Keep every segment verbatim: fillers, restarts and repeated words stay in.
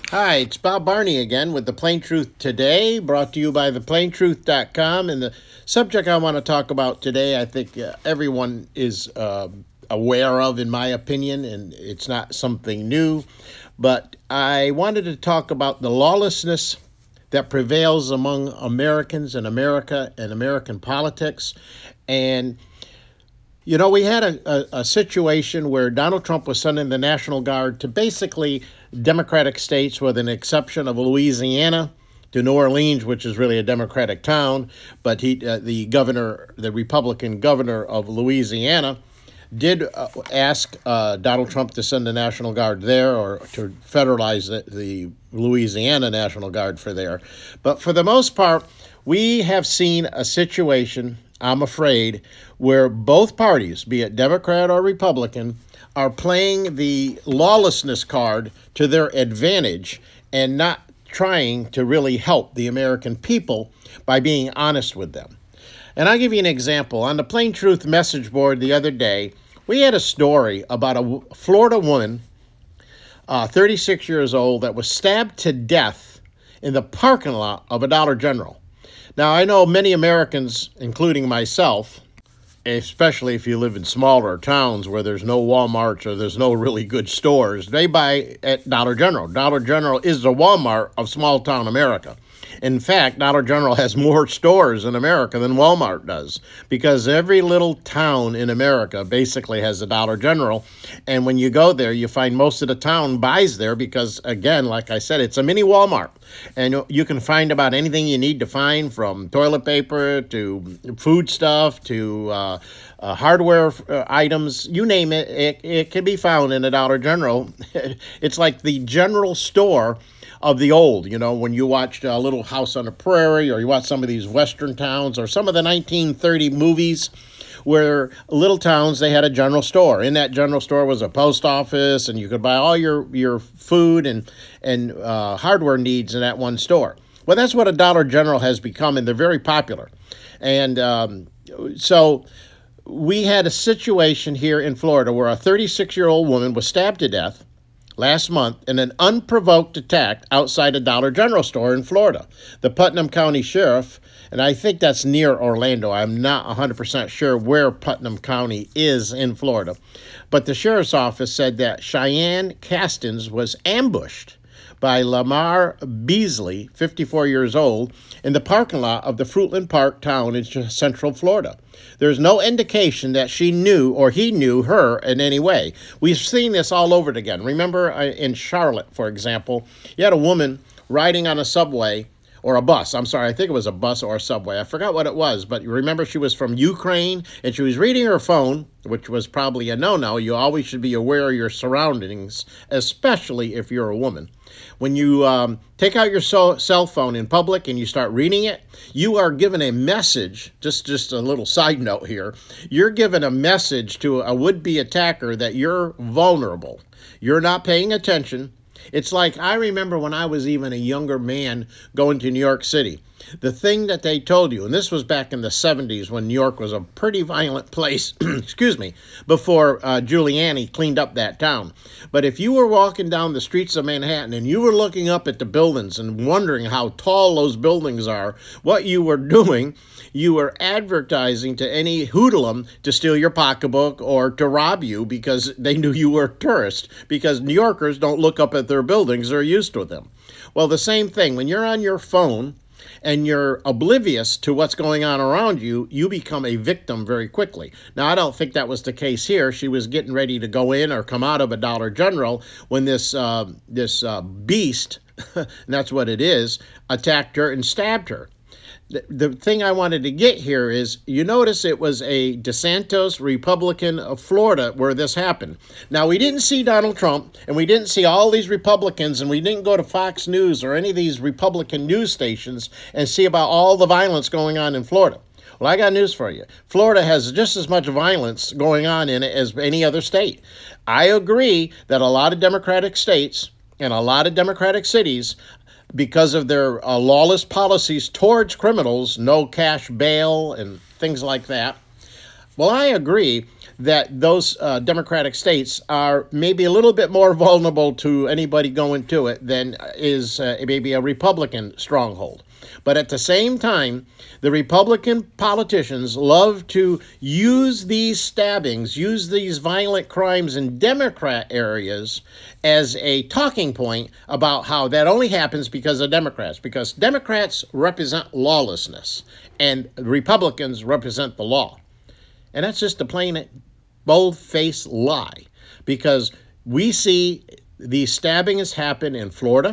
Hi, it's Bob Barney again with The Plain Truth Today, brought to you by the plain truth dot com. And the subject I want to talk about today, I think uh, everyone is uh, aware of, in my opinion, and it's not something new. But I wanted to talk about the lawlessness that prevails among Americans and America and American politics. And you know, we had a, a, a situation where Donald Trump was sending the National Guard to basically Democratic states, with an exception of Louisiana, to New Orleans, which is really a Democratic town. But he, uh, the governor, the Republican governor of Louisiana, did uh, ask uh, Donald Trump to send the National Guard there, or to federalize the, the Louisiana National Guard for there. But for the most part, we have seen a situation, I'm afraid, where both parties, be it Democrat or Republican, are playing the lawlessness card to their advantage and not trying to really help the American people by being honest with them. And I'll give you an example. On the Plain Truth message board the other day, we had a story about a Florida woman, uh, thirty-six years old, that was stabbed to death in the parking lot of a Dollar General. Now, I know many Americans, including myself, especially if you live in smaller towns where there's no Walmarts or there's no really good stores, they buy at Dollar General. Dollar General is the Walmart of small town America. In fact, Dollar General has more stores in America than Walmart does, because every little town in America basically has a Dollar General. And when you go there, you find most of the town buys there because, again, like I said, it's a mini Walmart. And you can find about anything you need to find, from toilet paper to food stuff to uh, uh, hardware uh, items, you name it, it, it can be found in a Dollar General. It's like the general store of the old, you know, when you watched uh, Little House on the Prairie, or you watch some of these Western towns, or some of the nineteen thirty movies where little towns, they had a general store. In that general store was a post office, and you could buy all your, your food and, and uh, hardware needs in that one store. Well, that's what a Dollar General has become, and they're very popular. And um, so we had a situation here in Florida where a thirty-six-year-old woman was stabbed to death last month in an unprovoked attack outside a Dollar General store in Florida. The Putnam County Sheriff, and I think that's near Orlando. I'm not one hundred percent sure where Putnam County is in Florida. But the sheriff's office said that Cheyenne Castens was ambushed by Lamar Beasley, fifty-four years old, in the parking lot of the Fruitland Park town in Central Florida. There's no indication that she knew or he knew her in any way. We've seen this all over again. Remember uh, in Charlotte, for example, you had a woman riding on a subway, or a bus. I'm sorry, I think it was a bus or a subway. I forgot what it was, but you remember she was from Ukraine, and she was reading her phone, which was probably a no-no. You always should be aware of your surroundings, especially if you're a woman. When you um, take out your so- cell phone in public and you start reading it, you are given a message, just, just a little side note here, you're given a message to a would-be attacker that you're vulnerable. You're not paying attention. It's like, I remember when I was even a younger man going to New York City. The thing that they told you, and this was back in the seventies when New York was a pretty violent place, excuse me, before uh, Giuliani cleaned up that town. But if you were walking down the streets of Manhattan and you were looking up at the buildings and wondering how tall those buildings are, what you were doing, you were advertising to any hoodlum to steal your pocketbook or to rob you, because they knew you were a tourist, because New Yorkers don't look up at their buildings, they're used to them. Well, the same thing, when you're on your phone and you're oblivious to what's going on around you, you become a victim very quickly. Now, I don't think that was the case here. She was getting ready to go in or come out of a Dollar General when this uh, this uh, beast, and that's what it is, attacked her and stabbed her. The, the thing I wanted to get here is, you notice it was a DeSantis Republican of Florida where this happened. Now, we didn't see Donald Trump, and we didn't see all these Republicans, and we didn't go to Fox News or any of these Republican news stations and see about all the violence going on in Florida. Well, I got news for you. Florida has just as much violence going on in it as any other state. I agree that a lot of Democratic states and a lot of Democratic cities, because of their uh, lawless policies towards criminals, no cash bail and things like that, Well, I agree that those uh, Democratic states are maybe a little bit more vulnerable to anybody going to it than is uh, maybe a Republican stronghold. But at the same time, the Republican politicians love to use these stabbings, use these violent crimes in Democrat areas as a talking point about how that only happens because of Democrats, because Democrats represent lawlessness and Republicans represent the law. And that's just a plain, bold-faced lie, because we see these stabbings happen in Florida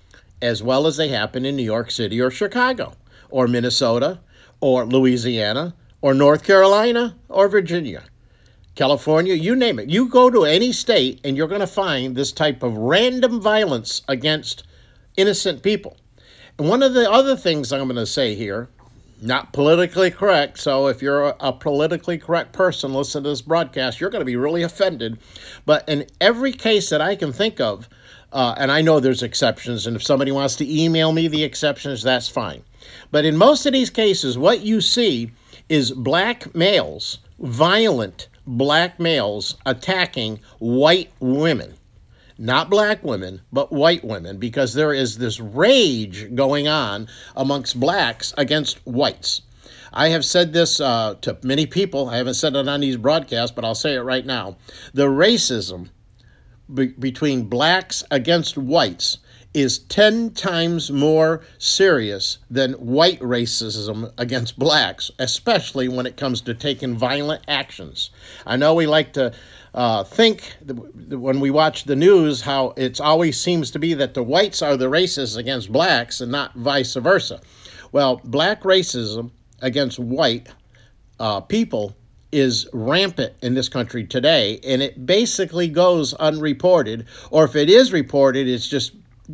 as well as they happen in New York City or Chicago or Minnesota or Louisiana or North Carolina or Virginia, California, you name it. You go to any state and you're going to find this type of random violence against innocent people. And one of the other things I'm going to say here, not politically correct, so if you're a, a politically correct person, listen to this broadcast, you're going to be really offended. But in every case that I can think of, uh, and I know there's exceptions, and if somebody wants to email me the exceptions, that's fine. But in most of these cases, what you see is black males, violent black males attacking white women. Not black women, but white women, because there is this rage going on amongst blacks against whites. I have said this uh, to many people. I haven't said it on these broadcasts, but I'll say it right now. The racism be- between blacks against whites is ten times more serious than white racism against blacks, especially when it comes to taking violent actions. I know we like to uh, think that when we watch the news how it always seems to be that the whites are the racists against blacks and not vice versa. Well, black racism against white uh, people is rampant in this country today, and it basically goes unreported, or if it is reported, it's just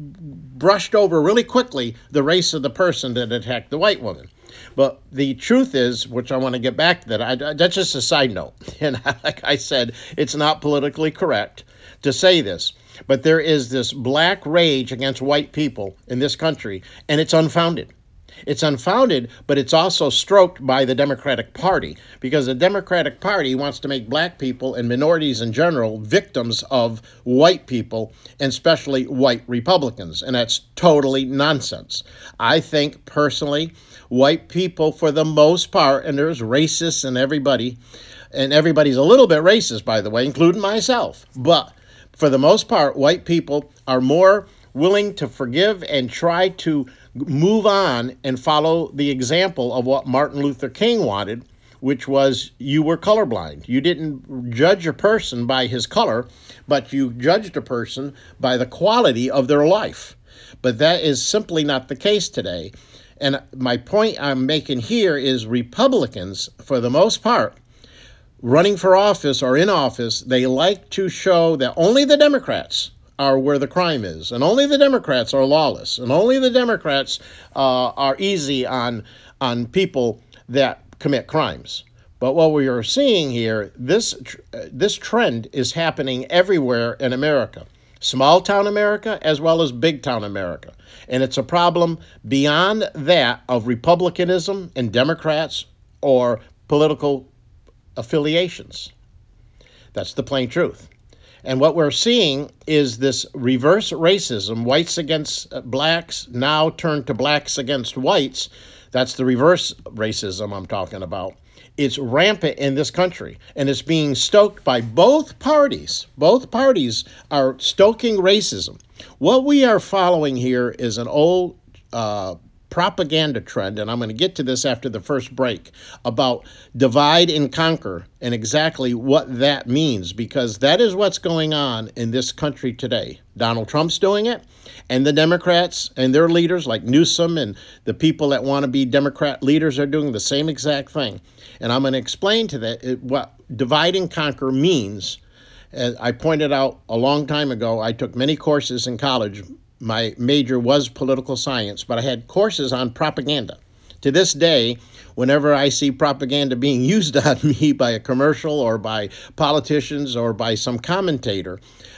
brushed over really quickly the race of the person that attacked the white woman. But the truth is, which I want to get back to that, I, that's just a side note. And like I said, it's not politically correct to say this. But there is this black rage against white people in this country, and it's unfounded. It's unfounded, but it's also stroked by the Democratic Party, because the Democratic Party wants to make black people and minorities in general victims of white people, and especially white Republicans, and that's totally nonsense. I think, personally, white people, for the most part, and there's racists and everybody, and everybody's a little bit racist, by the way, including myself, but for the most part, white people are more willing to forgive and try to move on and follow the example of what Martin Luther King wanted, which was you were colorblind. You didn't judge a person by his color, but you judged a person by the quality of their life. But that is simply not the case today. And my point I'm making here is Republicans, for the most part, running for office or in office, they like to show that only the Democrats are where the crime is, and only the Democrats are lawless, and only the Democrats uh, are easy on on people that commit crimes. But what we are seeing here, this uh, this trend is happening everywhere in America, small town America as well as big town America, and it's a problem beyond that of Republicanism and Democrats or political affiliations. That's the plain truth. And what we're seeing is this reverse racism, whites against blacks, now turned to blacks against whites. That's the reverse racism I'm talking about. It's rampant in this country, and it's being stoked by both parties. Both parties are stoking racism. What we are following here is an old uh, propaganda trend, and I'm going to get to this after the first break, about divide and conquer and exactly what that means, because that is what's going on in this country today. Donald Trump's doing it, and the Democrats and their leaders like Newsom and the people that want to be Democrat leaders are doing the same exact thing. And I'm going to explain to that it, what divide and conquer means. As I pointed out a long time ago, I took many courses in college. My major was political science, but I had courses on propaganda. To this day, whenever I see propaganda being used on me by a commercial or by politicians or by some commentator,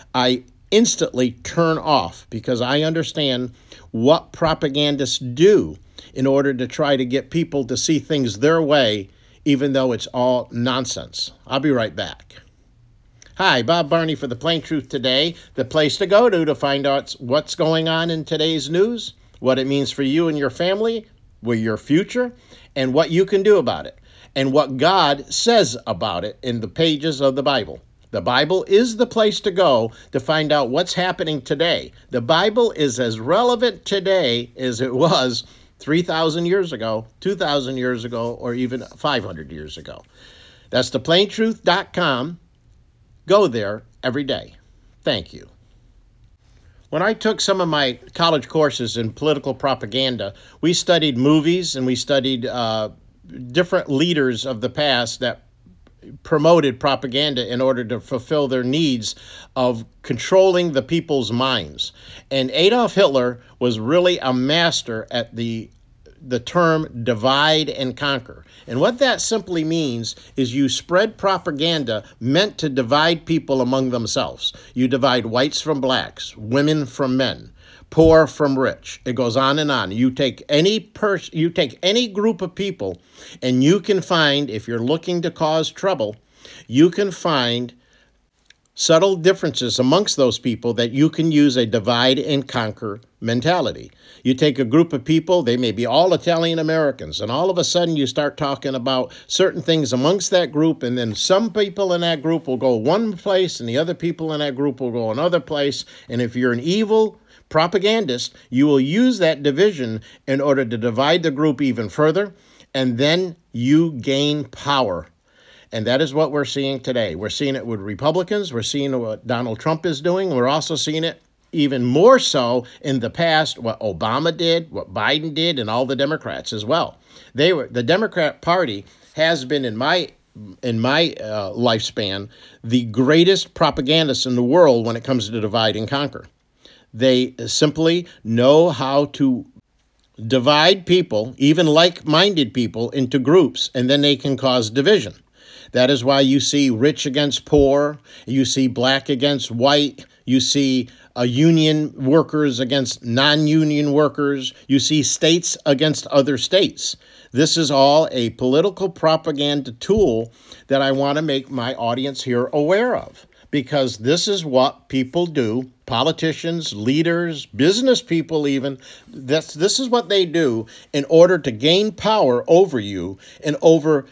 I instantly turn off, because I understand what propagandists do in order to try to get people to see things their way even though it's all nonsense. I'll be right back. Hi, Bob Barney for The Plain Truth Today, the place to go to to find out what's going on in today's news, what it means for you and your family, with your future, and what you can do about it, and what God says about it in the pages of the Bible. The Bible is the place to go to find out what's happening today. The Bible is as relevant today as it was three thousand years ago, two thousand years ago, or even five hundred years ago. That's the plain truth dot com. Go there every day. Thank you. When I took some of my college courses in political propaganda, we studied movies and we studied uh, different leaders of the past that promoted propaganda in order to fulfill their needs of controlling the people's minds. And Adolf Hitler was really a master at the the term divide and conquer. And what that simply means is you spread propaganda meant to divide people among themselves. You divide whites from blacks, women from men, poor from rich. It goes on and on. You take any pers- you take any group of people, and you can find, if you're looking to cause trouble, you can find subtle differences amongst those people that you can use a divide and conquer mentality. You take a group of people, they may be all Italian Americans, and all of a sudden you start talking about certain things amongst that group, and then some people in that group will go one place and the other people in that group will go another place. And if you're an evil propagandist, you will use that division in order to divide the group even further, and then you gain power. And that is what we're seeing today. We're seeing it with Republicans. We're seeing what Donald Trump is doing. We're also seeing it even more so in the past, what Obama did, what Biden did, and all the Democrats as well. They were the Democrat Party has been, in my in my uh, lifespan, the greatest propagandists in the world when it comes to divide and conquer. They simply know how to divide people, even like-minded people, into groups, and then they can cause division. That is why you see rich against poor, you see black against white, you see uh, union workers against non-union workers, you see states against other states. This is all a political propaganda tool that I want to make my audience here aware of, because this is what people do, politicians, leaders, business people even, that's, this is what they do in order to gain power over you and over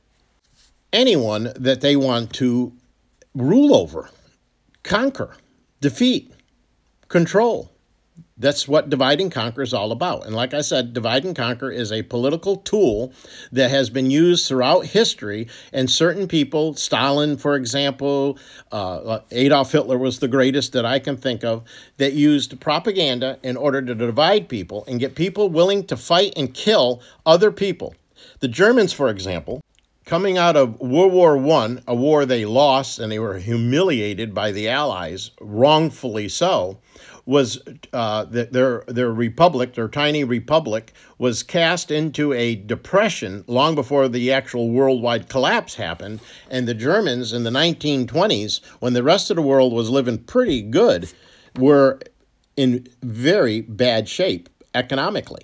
anyone that they want to rule over, conquer, defeat, control. That's what divide and conquer is all about. And like I said, divide and conquer is a political tool that has been used throughout history. And certain people, Stalin, for example, uh, Adolf Hitler was the greatest that I can think of, that used propaganda in order to divide people and get people willing to fight and kill other people. The Germans, for example, coming out of World War One, a war they lost and they were humiliated by the Allies, wrongfully so, was uh, their their republic, their tiny republic, was cast into a depression long before the actual worldwide collapse happened. And the Germans in the nineteen twenties, when the rest of the world was living pretty good, were in very bad shape economically.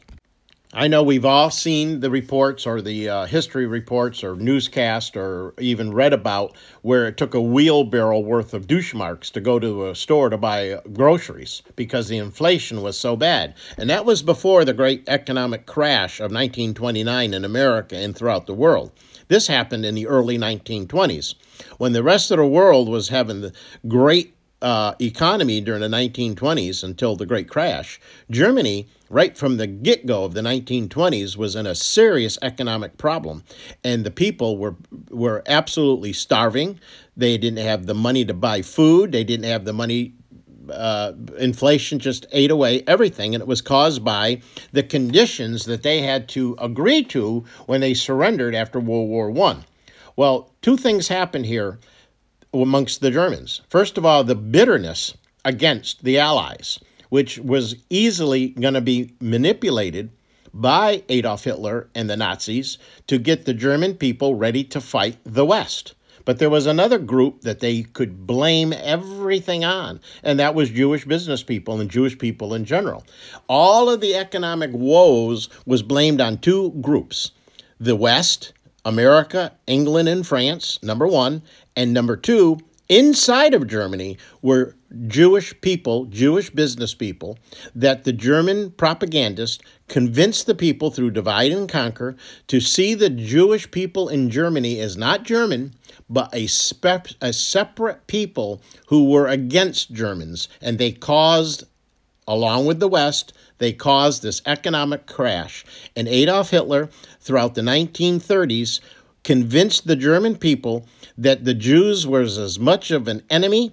I know we've all seen the reports or the uh, history reports or newscast or even read about where it took a wheelbarrow worth of Deutschmarks to go to a store to buy groceries because the inflation was so bad. And that was before the great economic crash of nineteen twenty-nine in America and throughout the world. This happened in the early nineteen twenties when the rest of the world was having the great uh, economy during the nineteen twenties until the great crash. Germany, right from the get-go of the nineteen twenties, was in a serious economic problem, and the people were were absolutely starving. They didn't have the money to buy food. They didn't have the money. Uh, inflation just ate away everything, and it was caused by the conditions that they had to agree to when they surrendered after World War One. Well, two things happened here amongst the Germans. First of all, the bitterness against the Allies, which was easily going to be manipulated by Adolf Hitler and the Nazis to get the German people ready to fight the West. But there was another group that they could blame everything on, and that was Jewish business people and Jewish people in general. All of the economic woes was blamed on two groups, the West, America, England, and France, number one. And number two, inside of Germany were Jewish people, Jewish business people, that the German propagandists convinced the people through divide and conquer to see the Jewish people in Germany as not German, but a, spe- a separate people who were against Germans. And they caused, along with the West, they caused this economic crash. And Adolf Hitler, throughout the nineteen thirties, convinced the German people that the Jews were as much of an enemy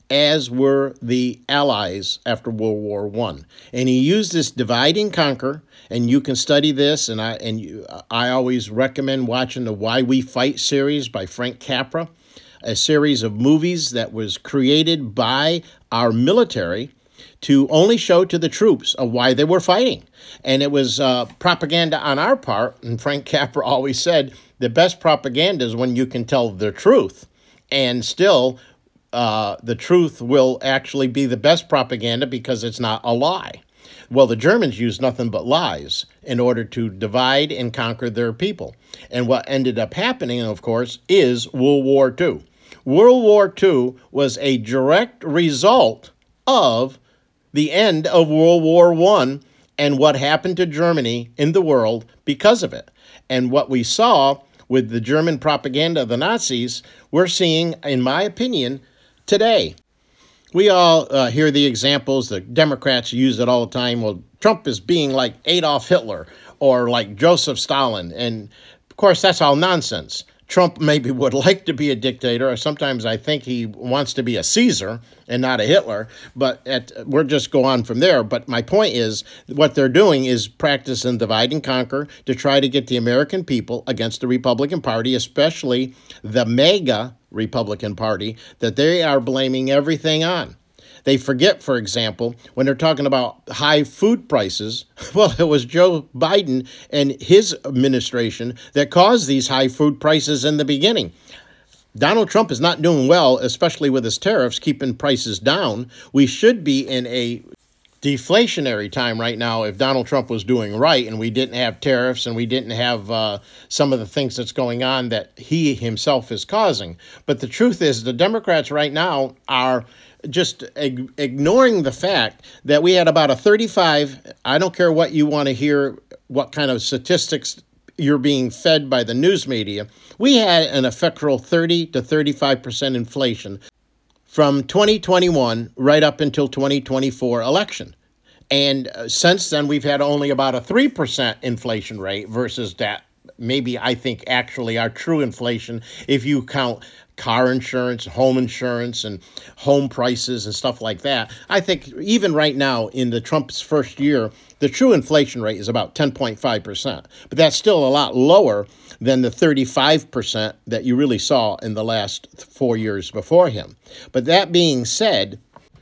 as were the Allies after World War One. And he used this divide and conquer, and you can study this, and I and you, I always recommend watching the Why We Fight series by Frank Capra, a series of movies that was created by our military to only show to the troops of why they were fighting. And it was uh, propaganda on our part, and Frank Capra always said, the best propaganda is when you can tell the truth, and still uh, the truth will actually be the best propaganda because it's not a lie. Well, the Germans used nothing but lies in order to divide and conquer their people. And what ended up happening, of course, is World War Two. World War Two was a direct result of the end of World War One and what happened to Germany in the world because of it. And what we saw with the German propaganda of the Nazis, we're seeing, in my opinion, today. We all uh, hear the examples, the Democrats use it all the time. Well, Trump is being like Adolf Hitler or like Joseph Stalin. And of course, that's all nonsense. Trump maybe would like to be a dictator, or sometimes I think he wants to be a Caesar and not a Hitler, but at, we're just go on from there. But my point is, what they're doing is practicing divide and conquer to try to get the American people against the Republican Party, especially the MAGA Republican Party, that they are blaming everything on. They forget, for example, when they're talking about high food prices, well, it was Joe Biden and his administration that caused these high food prices in the beginning. Donald Trump is not doing well, especially with his tariffs, keeping prices down. We should be in a deflationary time right now if Donald Trump was doing right and we didn't have tariffs and we didn't have uh, some of the things that's going on that he himself is causing. But the truth is, the Democrats right now are just ig- ignoring the fact that we had about a thirty-five, I don't care what you want to hear, what kind of statistics you're being fed by the news media, we had an effectual thirty to thirty-five percent inflation from twenty twenty-one right up until twenty twenty-four election. And uh, since then, we've had only about a three percent inflation rate versus that. Maybe I think actually our true inflation, if you count car insurance, home insurance, and home prices and stuff like that, I think even right now in the Trump's first year, the true inflation rate is about ten point five percent. But that's still a lot lower than the thirty-five percent that you really saw in the last four years before him. But that being said,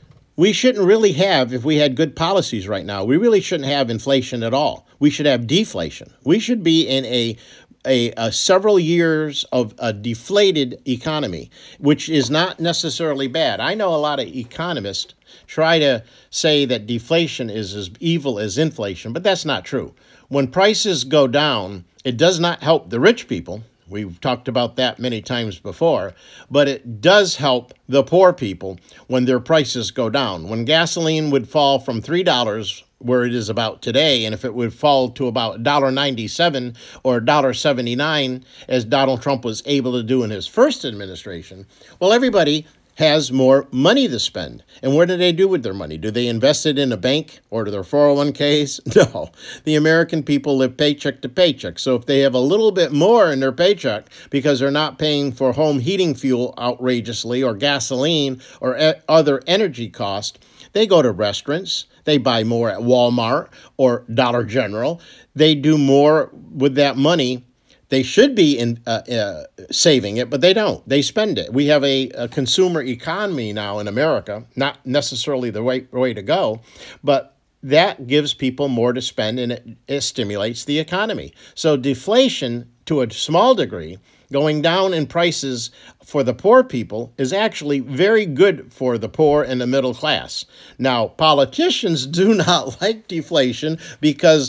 we shouldn't really have, if we had good policies right now, we really shouldn't have inflation at all. We should have deflation. We should be in a, a, a several years of a deflated economy, which is not necessarily bad. I know a lot of economists try to say that deflation is as evil as inflation, but that's not true. When prices go down, it does not help the rich people. We've talked about that many times before, but it does help the poor people when their prices go down. When gasoline would fall from three dollars, where it is about today, and if it would fall to about one dollar ninety-seven or one dollar seventy-nine, as Donald Trump was able to do in his first administration, well, everybody has more money to spend. And what do they do with their money? Do they invest it in a bank or to their four oh one k's? No. The American people live paycheck to paycheck. So if they have a little bit more in their paycheck because they're not paying for home heating fuel outrageously or gasoline or e- other energy costs, they go to restaurants. They buy more at Walmart or Dollar General. They do more with that money. They should be in uh, uh, saving it, but they don't. They spend it. We have a, a consumer economy now in America, not necessarily the way, way to go, but that gives people more to spend, and it, it stimulates the economy. So deflation, to a small degree, going down in prices for the poor people is actually very good for the poor and the middle class. Now, politicians do not like deflation because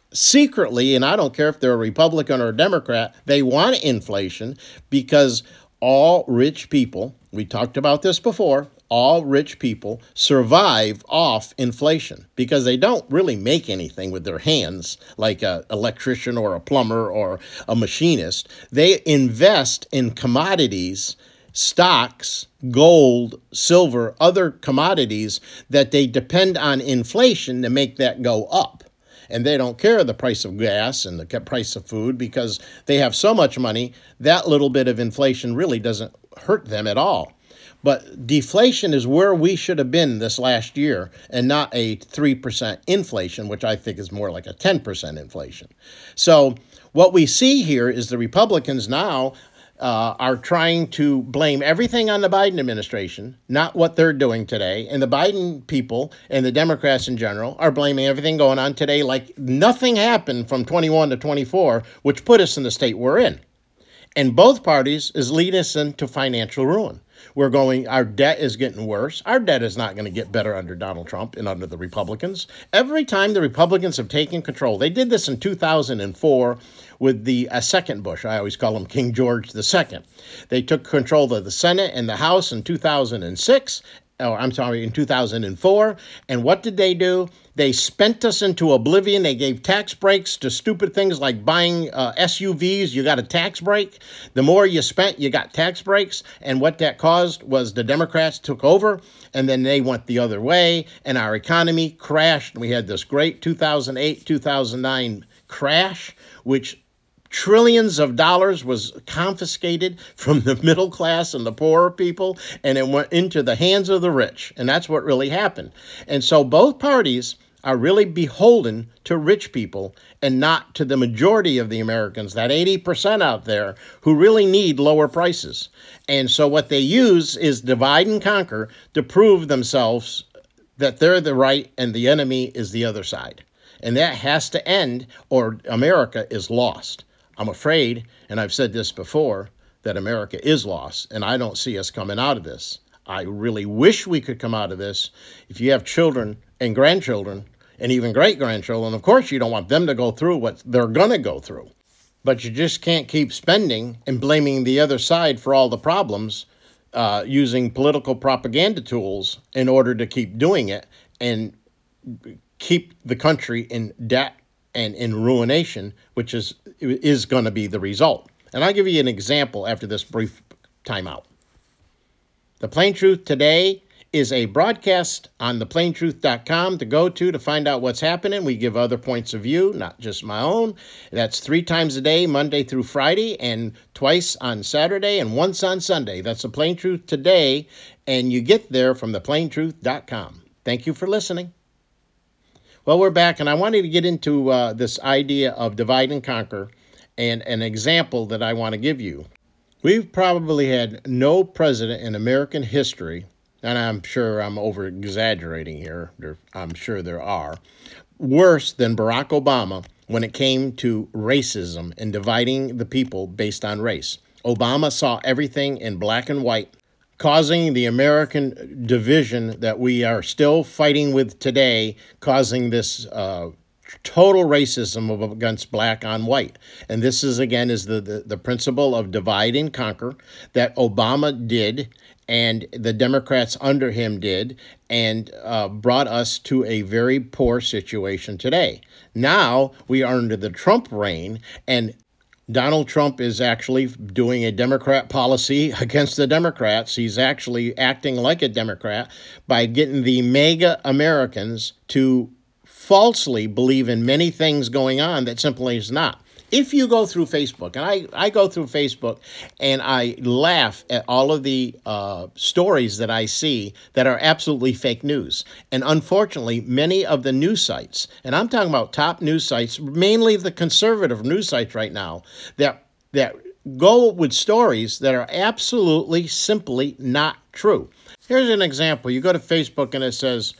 secretly, and I don't care if they're a Republican or a Democrat, they want inflation because all rich people, we talked about this before, all rich people survive off inflation because they don't really make anything with their hands like an electrician or a plumber or a machinist. They invest in commodities, stocks, gold, silver, other commodities that they depend on inflation to make that go up. And they don't care the price of gas and the price of food because they have so much money, that little bit of inflation really doesn't hurt them at all. But deflation is where we should have been this last year and not a three percent inflation, which I think is more like a ten percent inflation. So what we see here is the Republicans now Uh, are trying to blame everything on the Biden administration, not what they're doing today. And the Biden people and the Democrats in general are blaming everything going on today like nothing happened from twenty-one to twenty-four, which put us in the state we're in. And both parties is leading us into financial ruin. We're going, our debt is getting worse. Our debt is not going to get better under Donald Trump and under the Republicans. Every time the Republicans have taken control, they did this in two thousand four with the uh, second Bush. I always call him King George the Second. They took control of the Senate and the House in two thousand six, or I'm sorry, in two thousand four. And what did they do? They spent us into oblivion. They gave tax breaks to stupid things like buying uh, S U Vs. You got a tax break. The more you spent, you got tax breaks. And what that caused was the Democrats took over, and then they went the other way, and our economy crashed. We had this great two thousand eight, two thousand nine crash, which trillions of dollars was confiscated from the middle class and the poorer people, and it went into the hands of the rich. And that's what really happened. And so both parties are really beholden to rich people and not to the majority of the Americans, that eighty percent out there who really need lower prices. And so what they use is divide and conquer to prove themselves that they're the right and the enemy is the other side. And that has to end, or America is lost. I'm afraid, and I've said this before, that America is lost, and I don't see us coming out of this. I really wish we could come out of this. If you have children and grandchildren and even great-grandchildren, of course you don't want them to go through what they're going to go through. But you just can't keep spending and blaming the other side for all the problems uh, using political propaganda tools in order to keep doing it and keep the country in debt and in ruination, which is is going to be the result. And I'll give you an example after this brief timeout. The Plain Truth Today is a broadcast on the plain truth dot com to go to to find out what's happening. We give other points of view, not just my own. That's three times a day, Monday through Friday, and twice on Saturday and once on Sunday. That's the Plain Truth Today, and you get there from the plain truth dot com. Thank you for listening. Well, we're back, and I wanted to get into uh, this idea of divide and conquer and an example that I want to give you. We've probably had no president in American history, and I'm sure I'm over-exaggerating here, there, I'm sure there are, worse than Barack Obama when it came to racism and dividing the people based on race. Obama saw everything in black and white, causing the American division that we are still fighting with today, causing this uh, total racism against black on white. And this is, again, is the, the, the principle of divide and conquer that Obama did and the Democrats under him did, and uh, brought us to a very poor situation today. Now we are under the Trump reign, and Donald Trump is actually doing a Democrat policy against the Democrats. He's actually acting like a Democrat by getting the MAGA Americans to falsely believe in many things going on that simply is not. If you go through Facebook, and I, I go through Facebook and I laugh at all of the uh, stories that I see that are absolutely fake news. And unfortunately, many of the news sites, and I'm talking about top news sites, mainly the conservative news sites right now, that that go with stories that are absolutely simply not true. Here's an example. You go to Facebook and it says,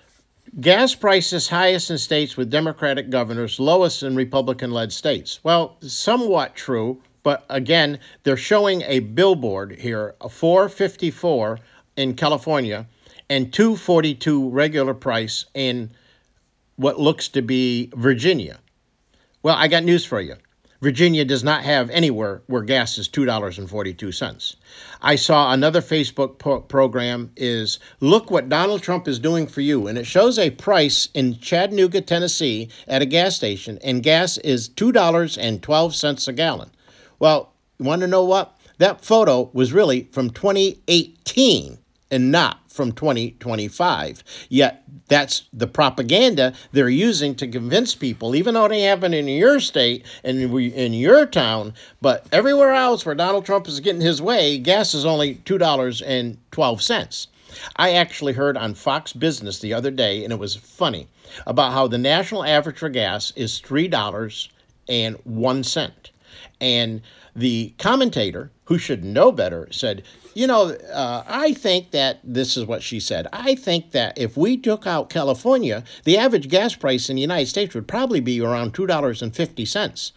gas prices highest in states with Democratic governors, lowest in Republican-led states. Well, somewhat true, but again, they're showing a billboard here, a four fifty-four in California and two forty-two regular price in what looks to be Virginia. Well, I got news for you. Virginia does not have anywhere where gas is two dollars and forty-two cents. I saw another Facebook po- program is look what Donald Trump is doing for you. And it shows a price in Chattanooga, Tennessee at a gas station, and gas is two dollars and twelve cents a gallon. Well, you want to know what? That photo was really from twenty eighteen and not from twenty twenty-five. Yet that's the propaganda they're using to convince people, even though they happen in your state and in your town, but everywhere else where Donald Trump is getting his way, gas is only two dollars and twelve cents. I actually heard on Fox Business the other day, and it was funny, about how the national average for gas is three dollars and one cent. And the commentator, who should know better, said, you know, uh, I think that, this is what she said, I think that if we took out California, the average gas price in the United States would probably be around two dollars and fifty cents.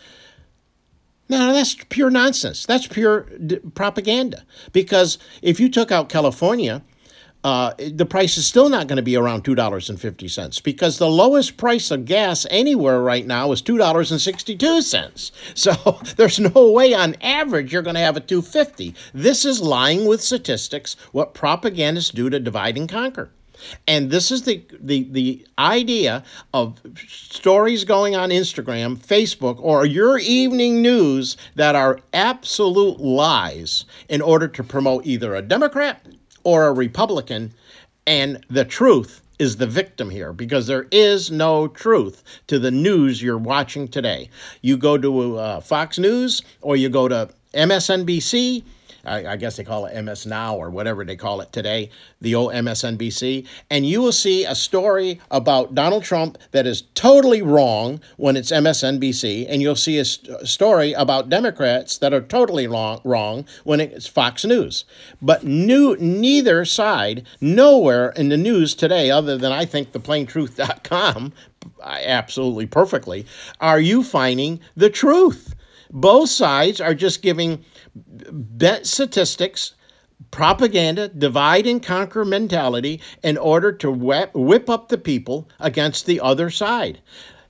No, that's pure nonsense. That's pure d- propaganda. Because if you took out California, uh, the price is still not going to be around two dollars and fifty cents because the lowest price of gas anywhere right now is two dollars and sixty-two cents. So there's no way on average you're going to have a two dollars and fifty cents. This is lying with statistics, what propagandists do to divide and conquer. And this is the, the, the idea of stories going on Instagram, Facebook, or your evening news that are absolute lies in order to promote either a Democrat or a Republican, and the truth is the victim here because there is no truth to the news you're watching today. You go to uh, Fox News or you go to M S N B C, I, I guess they call it M S Now or whatever they call it today, the old M S N B C, and you will see a story about Donald Trump that is totally wrong when it's M S N B C, and you'll see a, st- a story about Democrats that are totally long, wrong when it's Fox News. But new, neither side, nowhere in the news today, other than I think the plain truth dot com, absolutely perfectly, are you finding the truth. Both sides are just giving bet statistics, propaganda, divide and conquer mentality in order to whip, whip up the people against the other side.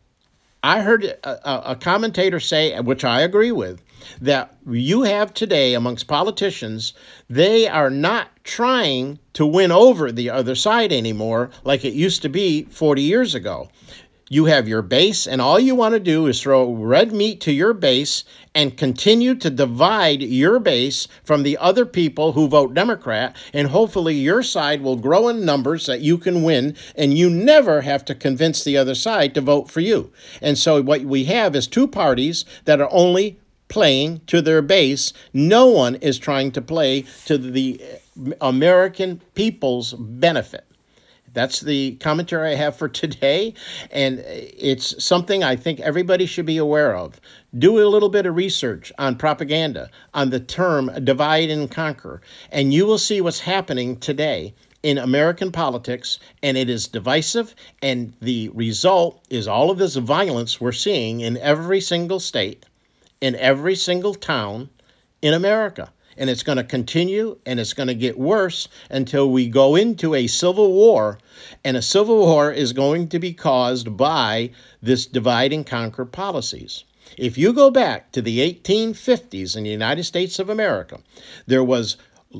I heard a, a commentator say, which I agree with, that you have today amongst politicians, they are not trying to win over the other side anymore like it used to be forty years ago. You have your base, and all you want to do is throw red meat to your base and continue to divide your base from the other people who vote Democrat, and hopefully your side will grow in numbers that you can win, and you never have to convince the other side to vote for you. And so what we have is two parties that are only playing to their base. No one is trying to play to the American people's benefit. That's the commentary I have for today, and it's something I think everybody should be aware of. Do a little bit of research on propaganda, on the term divide and conquer, and you will see what's happening today in American politics, and it is divisive, and the result is all of this violence we're seeing in every single state, in every single town in America. And it's going to continue, and it's going to get worse until we go into a civil war. And a civil war is going to be caused by this divide and conquer policies. If you go back to the eighteen fifties in the United States of America, there was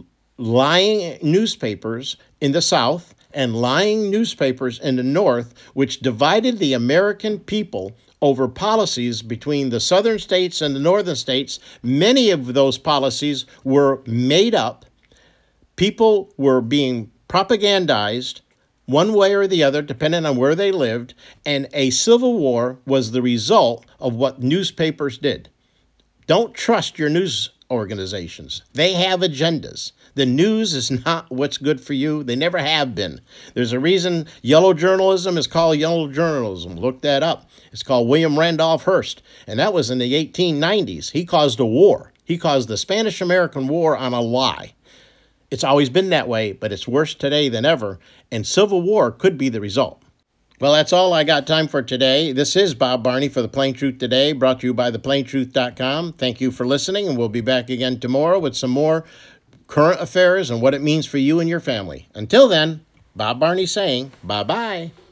lying newspapers in the South and lying newspapers in the North, which divided the American people over policies between the southern states and the northern states. Many of those policies were made up. People were being propagandized one way or the other, depending on where they lived, and a civil war was the result of what newspapers did. Don't trust your news organizations. They have agendas. The news is not what's good for you. They never have been. There's a reason yellow journalism is called yellow journalism. Look that up. It's called William Randolph Hearst, and that was in the eighteen nineties. He caused a war. He caused the Spanish-American War on a lie. It's always been that way, but it's worse today than ever, and civil war could be the result. Well, that's all I got time for today. This is Bob Barney for The Plain Truth Today, brought to you by the plain truth dot com. Thank you for listening, and we'll be back again tomorrow with some more current affairs and what it means for you and your family. Until then, Bob Barney saying bye-bye.